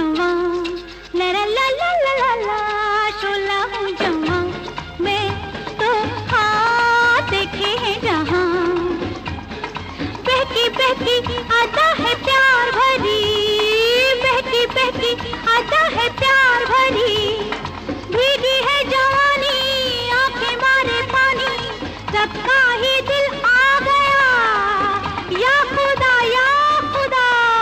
जवां, ला ला ला ला ला ला, शोला हूँ जवां, मैं तो हाँ देखे हैं जहां। बहकी बहकी आता है प्यार भरी, बहकी बहकी आता है प्यार भरी, भीगी है जवानी आंखें मारे पानी, सबका ही दिल आ गया, या खुदा या खुदा।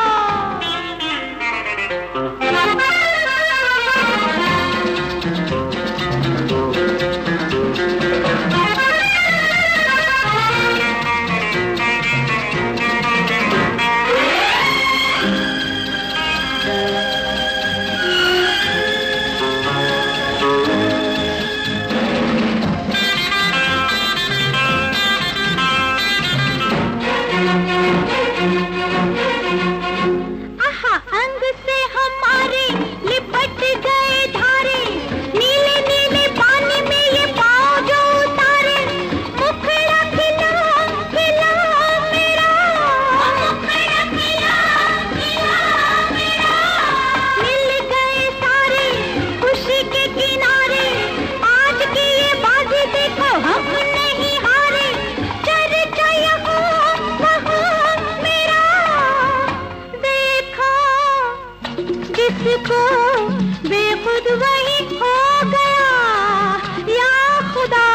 जिसको बेखुद वही खो गया, या खुदा।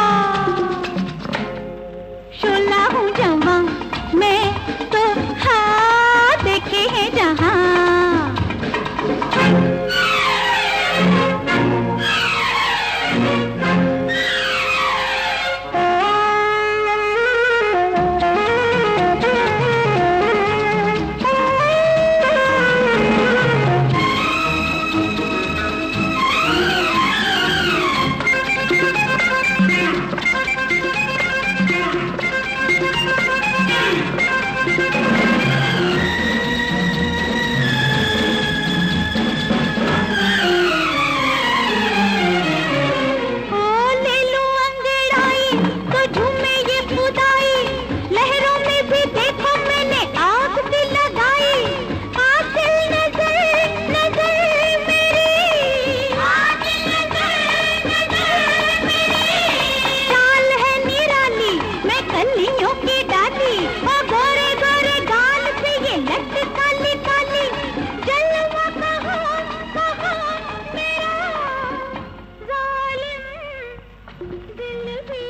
शोला हूँ जवां, मैं तो हाँ देखे हैं जहां। दिल भी